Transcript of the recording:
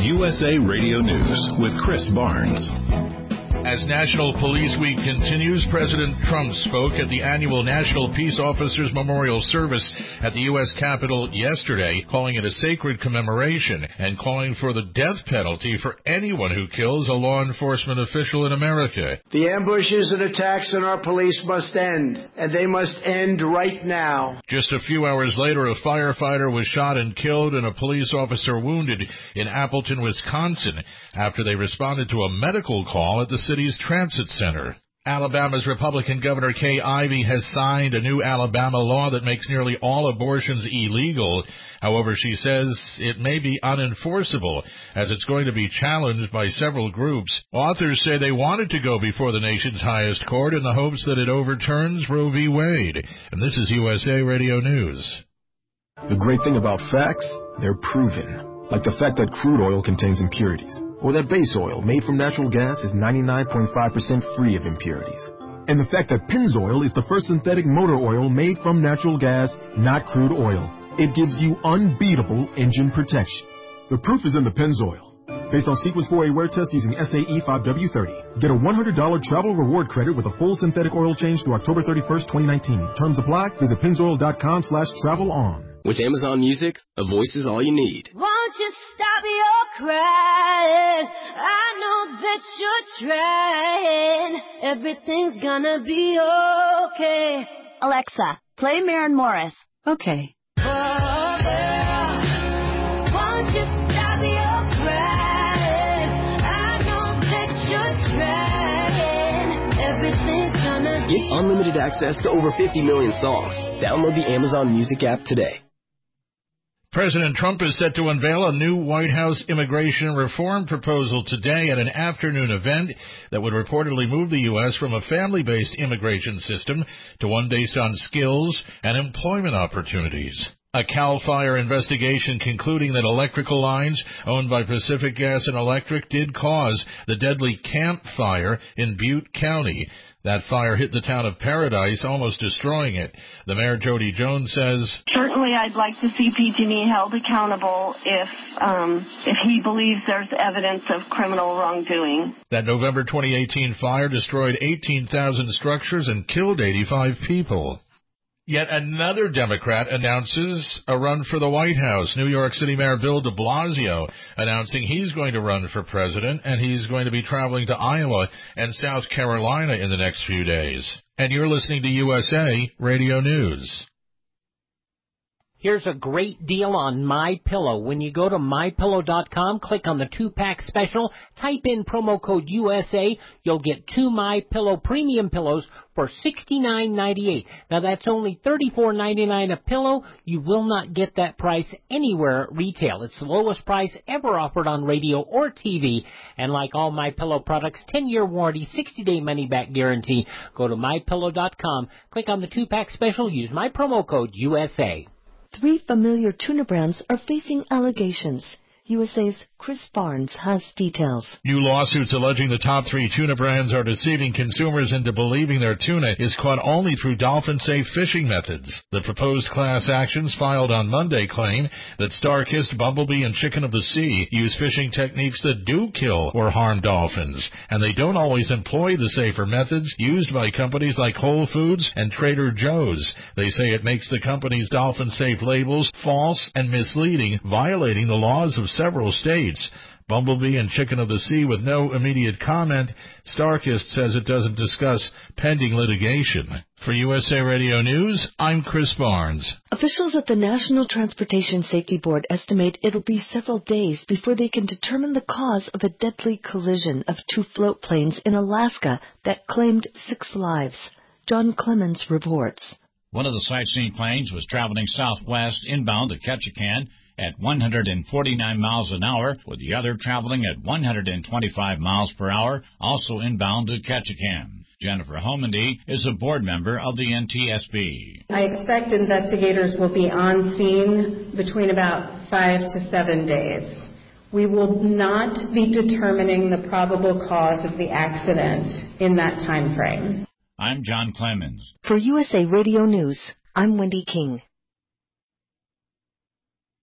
USA Radio News with Chris Barnes. As National Police Week continues, President Trump spoke at the annual National Peace Officers Memorial Service at the U.S. Capitol yesterday, calling it a sacred commemoration and calling for the death penalty for anyone who kills a law enforcement official in America. The ambushes and attacks on our police must end, and they must end right now. Just a few hours later, a firefighter was shot and killed and a police officer wounded in Appleton, Wisconsin, after they responded to a medical call at the city's transit center. Alabama's Republican Governor Kay Ivey has signed a new Alabama law that makes nearly all abortions illegal. However, she says it may be unenforceable as it's going to be challenged by several groups. Authors say they wanted to go before the nation's highest court in the hopes that it overturns Roe v. Wade. And this is USA Radio News. The great thing about facts, they're proven. Like the fact that crude oil contains impurities, or that base oil made from natural gas is 99.5% free of impurities. And the fact that Pennzoil is the first synthetic motor oil made from natural gas, not crude oil. It gives you unbeatable engine protection. The proof is in the Pennzoil. Based on Sequence 4A wear test using SAE 5W30. Get a $100 travel reward credit with a full synthetic oil change through October 31st, 2019. Terms apply. Visit pennzoil.com/travel on. With Amazon Music, a voice is all you need. Won't you stop your crying? I know that you're trying. Everything's gonna be okay. Alexa, play Maren Morris. Okay. Oh, girl, won't you stop your crying? I know that you're trying. Everything's gonna be Get unlimited access to over 50 million songs. Download the Amazon Music app today. President Trump is set to unveil a new White House immigration reform proposal today at an afternoon event that would reportedly move the U.S. from a family-based immigration system to one based on skills and employment opportunities. A CAL FIRE investigation concluding that electrical lines owned by Pacific Gas and Electric did cause the deadly Camp Fire in Butte County. That fire hit the town of Paradise, almost destroying it. The Mayor, Jody Jones, says, certainly I'd like to see PG&E held accountable if he believes there's evidence of criminal wrongdoing. That November 2018 fire destroyed 18,000 structures and killed 85 people. Yet another Democrat announces a run for the White House. New York City Mayor Bill de Blasio announcing he's going to run for president, and he's going to be traveling to Iowa and South Carolina in the next few days. And you're listening to USA Radio News. Here's a great deal on MyPillow. When you go to MyPillow.com, click on the 2-pack special, type in promo code USA, you'll get 2 MyPillow premium pillows for $69.98. Now that's only $34.99 a pillow. You will not get that price anywhere at retail. It's the lowest price ever offered on radio or TV. And like all MyPillow products, 10-year warranty, 60-day money-back guarantee. Go to MyPillow.com, click on the 2-pack special, use my promo code USA. 3 familiar tuna brands are facing allegations. USA's Chris Barnes has details. New lawsuits alleging the top 3 tuna brands are deceiving consumers into believing their tuna is caught only through dolphin-safe fishing methods. The proposed class actions filed on Monday claim that Starkist, Bumblebee, and Chicken of the Sea use fishing techniques that do kill or harm dolphins, and they don't always employ the safer methods used by companies like Whole Foods and Trader Joe's. They say it makes the company's dolphin-safe labels false and misleading, violating the laws of several states. Bumblebee and Chicken of the Sea with no immediate comment. Starkist says it doesn't discuss pending litigation. For USA Radio News, I'm Chris Barnes. Officials at the National Transportation Safety Board estimate it'll be several days before they can determine the cause of a deadly collision of 2 float planes in Alaska that claimed 6 lives. John Clemens reports. One of the sightseeing planes was traveling southwest inbound to Ketchikan at 149 miles an hour, with the other traveling at 125 miles per hour, also inbound to Ketchikan. Jennifer Homendy is a board member of the NTSB. I expect investigators will be on scene between about 5 to 7 days. We will not be determining the probable cause of the accident in that time frame. I'm John Clemens. For USA Radio News, I'm Wendy King.